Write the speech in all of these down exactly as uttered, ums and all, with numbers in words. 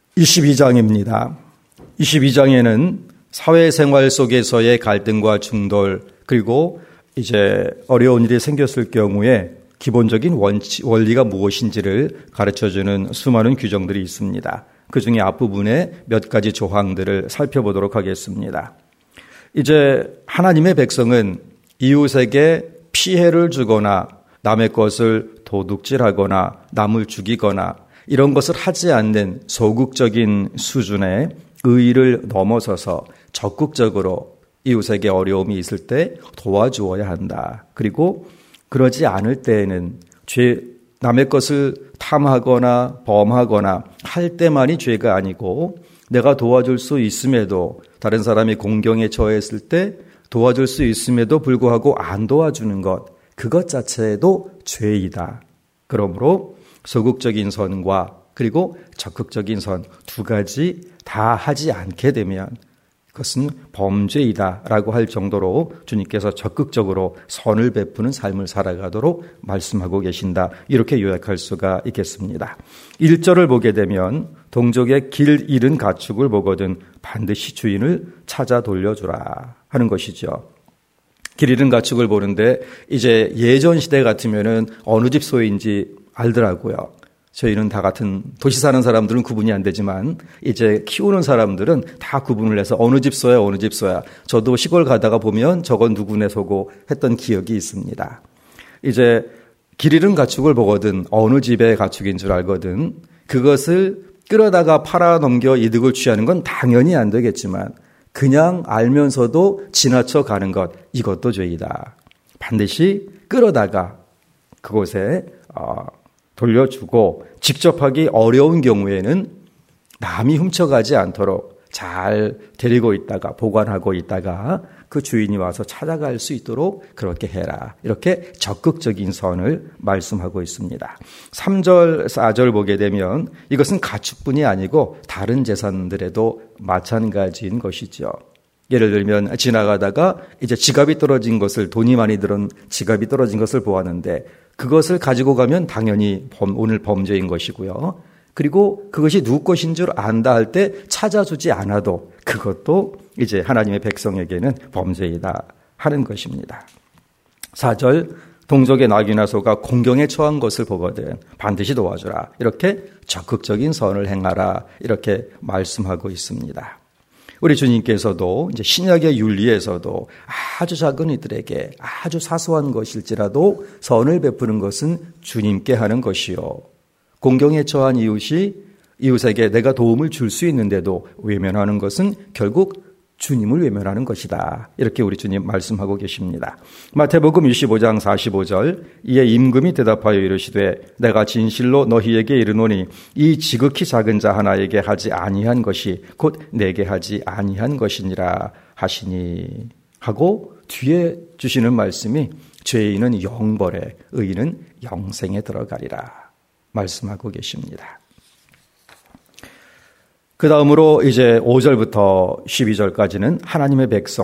이십이 장입니다. 이십이 장에는 사회생활 속에서의 갈등과 충돌, 그리고 이제 어려운 일이 생겼을 경우에 기본적인 원치, 원리가 무엇인지를 가르쳐주는 수많은 규정들이 있습니다. 그 중에 앞부분에 몇 가지 조항들을 살펴보도록 하겠습니다. 이제 하나님의 백성은 이웃에게 피해를 주거나 남의 것을 도둑질하거나 남을 죽이거나 이런 것을 하지 않는 소극적인 수준의 의의를 넘어서서 적극적으로 이웃에게 어려움이 있을 때 도와주어야 한다. 그리고 그러지 않을 때에는 죄, 남의 것을 탐하거나 범하거나 할 때만이 죄가 아니고 내가 도와줄 수 있음에도 다른 사람이 공경에 처했을 때 도와줄 수 있음에도 불구하고 안 도와주는 것, 그것 자체도 죄이다. 그러므로 소극적인 선과 그리고 적극적인 선 두 가지 다 하지 않게 되면 그것은 범죄이다라고 할 정도로 주님께서 적극적으로 선을 베푸는 삶을 살아가도록 말씀하고 계신다. 이렇게 요약할 수가 있겠습니다. 일 절을 보게 되면 동족의 길 잃은 가축을 보거든 반드시 주인을 찾아 돌려주라 하는 것이죠. 길 잃은 가축을 보는데 이제 예전 시대 같으면은 어느 집 소인지 알더라고요. 저희는 다 같은 도시 사는 사람들은 구분이 안 되지만 이제 키우는 사람들은 다 구분을 해서 어느 집 소야 어느 집 소야. 저도 시골 가다가 보면 저건 누구네 소고 했던 기억이 있습니다. 이제 길 잃은 가축을 보거든 어느 집의 가축인 줄 알거든 그것을 끌어다가 팔아넘겨 이득을 취하는 건 당연히 안 되겠지만 그냥 알면서도 지나쳐 가는 것, 이것도 죄이다. 반드시 끌어다가 그곳에 어, 돌려주고 직접 하기 어려운 경우에는 남이 훔쳐가지 않도록 잘 데리고 있다가 보관하고 있다가 그 주인이 와서 찾아갈 수 있도록 그렇게 해라. 이렇게 적극적인 선을 말씀하고 있습니다. 삼 절, 사 절 보게 되면 이것은 가축뿐이 아니고 다른 재산들에도 마찬가지인 것이죠. 예를 들면 지나가다가 이제 지갑이 떨어진 것을 돈이 많이 들은 지갑이 떨어진 것을 보았는데 그것을 가지고 가면 당연히 범, 오늘 범죄인 것이고요. 그리고 그것이 누구 것인 줄 안다 할 때 찾아주지 않아도 그것도 이제 하나님의 백성에게는 범죄이다 하는 것입니다. 사 절 동족의 낙이나 소가 공경에 처한 것을 보거든 반드시 도와주라. 이렇게 적극적인 선을 행하라. 이렇게 말씀하고 있습니다. 우리 주님께서도 이제 신약의 윤리에서도 아주 작은 이들에게 아주 사소한 것일지라도 선을 베푸는 것은 주님께 하는 것이요. 공경에 처한 이웃이 이웃에게 내가 도움을 줄 수 있는데도 외면하는 것은 결국 주님을 외면하는 것이다. 이렇게 우리 주님 말씀하고 계십니다. 마태복음 이십오 장 사십오 절 이에 임금이 대답하여 이르시되 내가 진실로 너희에게 이르노니 이 지극히 작은 자 하나에게 하지 아니한 것이 곧 내게 하지 아니한 것이니라 하시니 하고 뒤에 주시는 말씀이 죄인은 영벌에 의인은 영생에 들어가리라 말씀하고 계십니다. 그 다음으로 이제 오 절부터 십이 절까지는 하나님의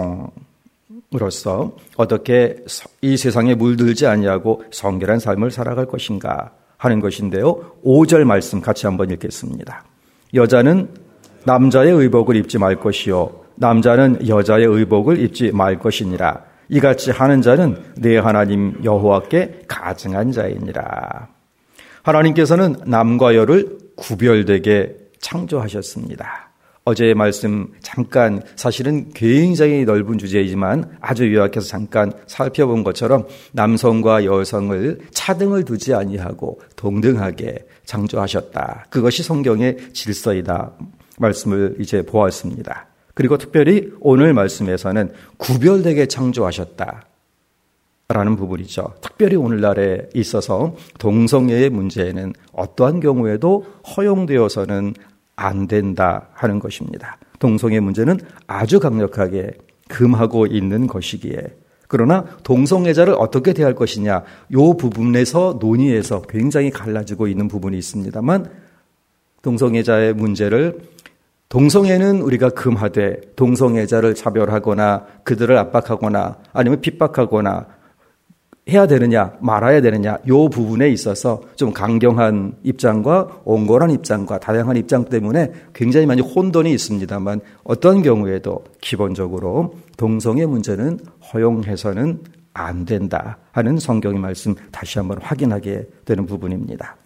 백성으로서 어떻게 이 세상에 물들지 아니하고 성결한 삶을 살아갈 것인가 하는 것인데요. 오 절 말씀 같이 한번 읽겠습니다. 여자는 남자의 의복을 입지 말 것이요 남자는 여자의 의복을 입지 말 것이니라. 이같이 하는 자는 내 하나님 여호와께 가증한 자이니라. 하나님께서는 남과 여를 구별되게 창조하셨습니다. 어제의 말씀 잠깐 사실은 굉장히 넓은 주제이지만 아주 요약해서 잠깐 살펴본 것처럼 남성과 여성을 차등을 두지 아니하고 동등하게 창조하셨다. 그것이 성경의 질서이다. 말씀을 이제 보았습니다. 그리고 특별히 오늘 말씀에서는 구별되게 창조하셨다. 라는 부분이죠. 특별히 오늘날에 있어서 동성애의 문제에는 어떠한 경우에도 허용되어서는 안 된다 하는 것입니다. 동성애 문제는 아주 강력하게 금하고 있는 것이기에 그러나 동성애자를 어떻게 대할 것이냐 이 부분에서 논의에서 굉장히 갈라지고 있는 부분이 있습니다만 동성애자의 문제를 동성애는 우리가 금하되 동성애자를 차별하거나 그들을 압박하거나 아니면 핍박하거나 해야 되느냐 말아야 되느냐 이 부분에 있어서 좀 강경한 입장과 온건한 입장과 다양한 입장 때문에 굉장히 많이 혼돈이 있습니다만 어떤 경우에도 기본적으로 동성애 문제는 허용해서는 안 된다 하는 성경의 말씀 다시 한번 확인하게 되는 부분입니다.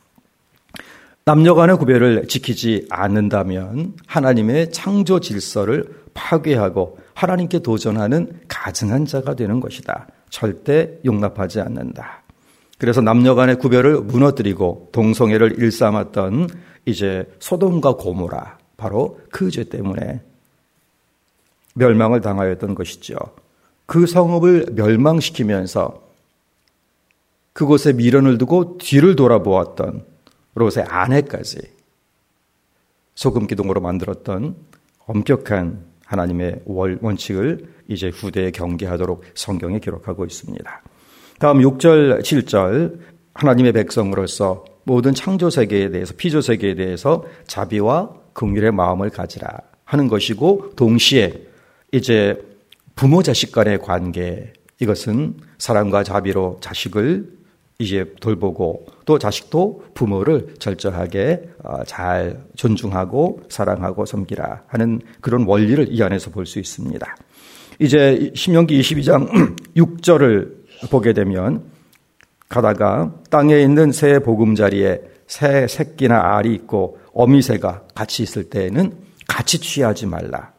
남녀 간의 구별을 지키지 않는다면 하나님의 창조 질서를 파괴하고 하나님께 도전하는 가증한 자가 되는 것이다. 절대 용납하지 않는다. 그래서 남녀 간의 구별을 무너뜨리고 동성애를 일삼았던 이제 소돔과 고모라, 바로 그 죄 때문에 멸망을 당하였던 것이죠. 그 성읍을 멸망시키면서 그곳에 미련을 두고 뒤를 돌아보았던 롯의 아내까지 소금 기둥으로 만들었던 엄격한 하나님의 원칙을 이제 후대에 경계하도록 성경에 기록하고 있습니다. 다음 육 절, 칠 절 하나님의 백성으로서 모든 창조 세계에 대해서 피조 세계에 대해서 자비와 긍휼의 마음을 가지라 하는 것이고 동시에 이제 부모 자식 간의 관계 이것은 사랑과 자비로 자식을 이제 돌보고 또 자식도 부모를 절저하게 잘 존중하고 사랑하고 섬기라 하는 그런 원리를 이 안에서 볼 수 있습니다. 이제 신명기 이십이 장 육 절을 보게 되면 가다가 땅에 있는 새 보금자리에 새 새끼나 알이 있고 어미새가 같이 있을 때에는 같이 취하지 말라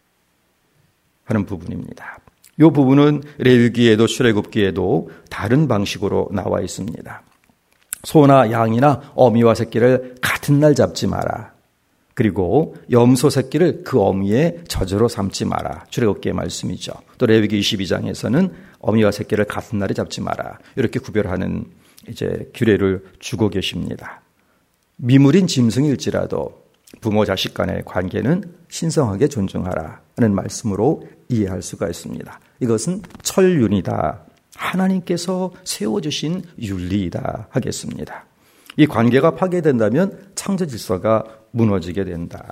하는 부분입니다. 이 부분은 레위기에도 출애굽기에도 다른 방식으로 나와 있습니다. 소나 양이나 어미와 새끼를 같은 날 잡지 마라. 그리고 염소 새끼를 그 어미의 젖으로 삼지 마라. 출애굽기의 말씀이죠. 또 레위기 이십이 장에서는 어미와 새끼를 같은 날에 잡지 마라. 이렇게 구별하는 이제 규례를 주고 계십니다. 미물인 짐승일지라도 부모 자식 간의 관계는 신성하게 존중하라 하는 말씀으로 이해할 수가 있습니다. 이것은 천륜이다. 하나님께서 세워주신 윤리이다 하겠습니다. 이 관계가 파괴된다면 창조 질서가 무너지게 된다.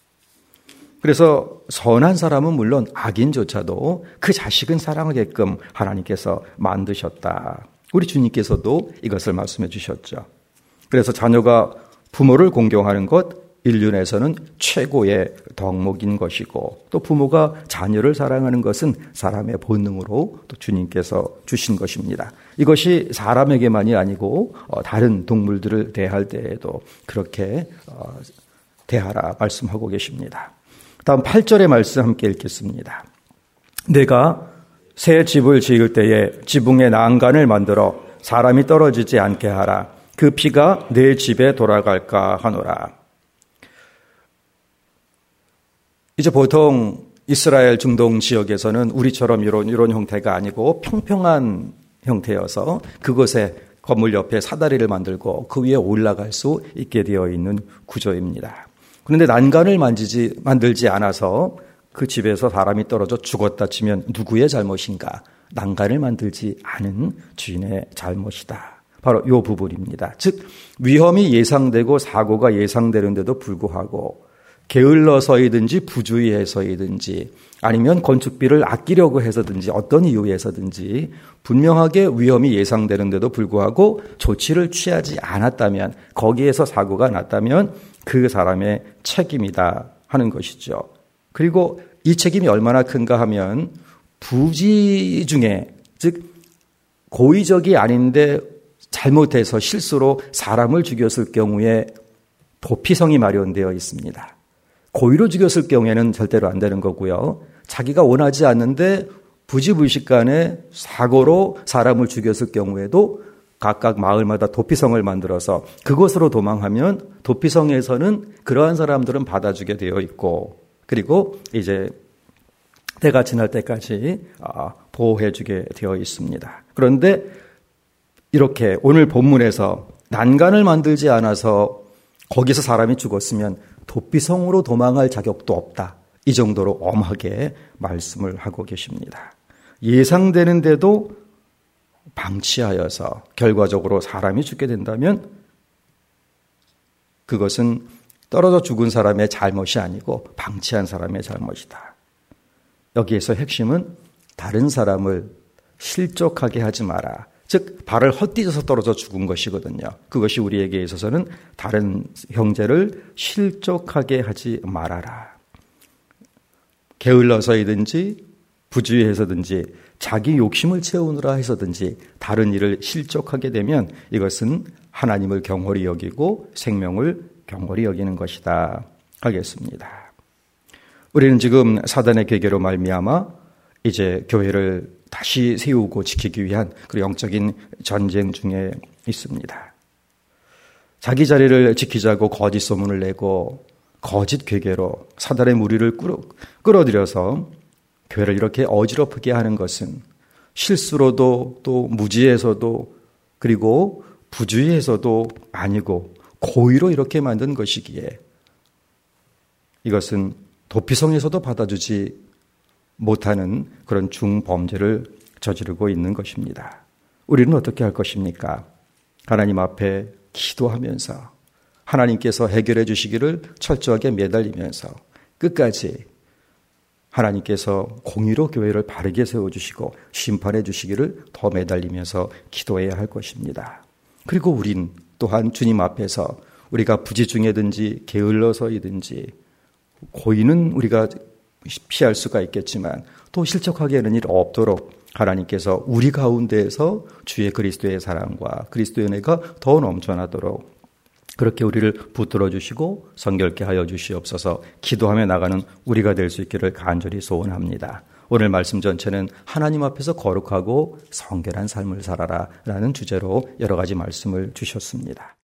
그래서 선한 사람은 물론 악인조차도 그 자식은 사랑하게끔 하나님께서 만드셨다. 우리 주님께서도 이것을 말씀해 주셨죠. 그래서 자녀가 부모를 공경하는 것 인륜에서는 최고의 덕목인 것이고 또 부모가 자녀를 사랑하는 것은 사람의 본능으로 또 주님께서 주신 것입니다. 이것이 사람에게만이 아니고 다른 동물들을 대할 때에도 그렇게 대하라 말씀하고 계십니다. 다음 팔 절의 말씀 함께 읽겠습니다. 내가 새 집을 지을 때에 지붕에 난간을 만들어 사람이 떨어지지 않게 하라. 그 피가 내 집에 돌아갈까 하노라. 이제 보통 이스라엘 중동 지역에서는 우리처럼 이런, 이런 형태가 아니고 평평한 형태여서 그곳에 건물 옆에 사다리를 만들고 그 위에 올라갈 수 있게 되어 있는 구조입니다. 그런데 난간을 만지지, 만들지 않아서 그 집에서 사람이 떨어져 죽었다 치면 누구의 잘못인가? 난간을 만들지 않은 주인의 잘못이다. 바로 이 부분입니다. 즉 위험이 예상되고 사고가 예상되는데도 불구하고 게을러서이든지 부주의해서이든지 아니면 건축비를 아끼려고 해서든지 어떤 이유에서든지 분명하게 위험이 예상되는데도 불구하고 조치를 취하지 않았다면 거기에서 사고가 났다면 그 사람의 책임이다 하는 것이죠. 그리고 이 책임이 얼마나 큰가 하면 부지 중에 즉 고의적이 아닌데 잘못해서 실수로 사람을 죽였을 경우에 도피성이 마련되어 있습니다. 고의로 죽였을 경우에는 절대로 안 되는 거고요. 자기가 원하지 않는데 부지불식간에 사고로 사람을 죽였을 경우에도 각각 마을마다 도피성을 만들어서 그곳으로 도망하면 도피성에서는 그러한 사람들은 받아주게 되어 있고 그리고 이제 때가 지날 때까지 보호해주게 되어 있습니다. 그런데 이렇게 오늘 본문에서 난간을 만들지 않아서 거기서 사람이 죽었으면 도피성으로 도망할 자격도 없다. 이 정도로 엄하게 말씀을 하고 계십니다. 예상되는데도 방치하여서 결과적으로 사람이 죽게 된다면 그것은 떨어져 죽은 사람의 잘못이 아니고 방치한 사람의 잘못이다. 여기에서 핵심은 다른 사람을 실족하게 하지 마라. 즉 발을 헛디뎌서 떨어져 죽은 것이거든요. 그것이 우리에게 있어서는 다른 형제를 실족하게 하지 말아라. 게을러서이든지 부주의해서든지 자기 욕심을 채우느라 해서든지 다른 일을 실족하게 되면 이것은 하나님을 경홀히 여기고 생명을 경홀히 여기는 것이다 하겠습니다. 우리는 지금 사단의 계계로 말미암아 이제 교회를 다시 세우고 지키기 위한 그 영적인 전쟁 중에 있습니다. 자기 자리를 지키자고 거짓 소문을 내고 거짓 계계로 사단의 무리를 끌어, 끌어들여서 교회를 이렇게 어지럽게 하는 것은 실수로도 또 무지해서도 그리고 부주의해서도 아니고 고의로 이렇게 만든 것이기에 이것은 도피성에서도 받아주지 못하는 그런 중범죄를 저지르고 있는 것입니다. 우리는 어떻게 할 것입니까? 하나님 앞에 기도하면서 하나님께서 해결해 주시기를 철저하게 매달리면서 끝까지 하나님께서 공의로 교회를 바르게 세워주시고 심판해 주시기를 더 매달리면서 기도해야 할 것입니다. 그리고 우린 또한 주님 앞에서 우리가 부지중이든지 게을러서이든지 고의는 우리가 피할 수가 있겠지만 또 실족하게 하는 일 없도록 하나님께서 우리 가운데에서 주의 그리스도의 사랑과 그리스도의 은혜가 더 넘쳐나도록 그렇게 우리를 붙들어 주시고 성결케 하여 주시옵소서. 기도하며 나가는 우리가 될 수 있기를 간절히 소원합니다. 오늘 말씀 전체는 하나님 앞에서 거룩하고 성결한 삶을 살아라 라는 주제로 여러 가지 말씀을 주셨습니다.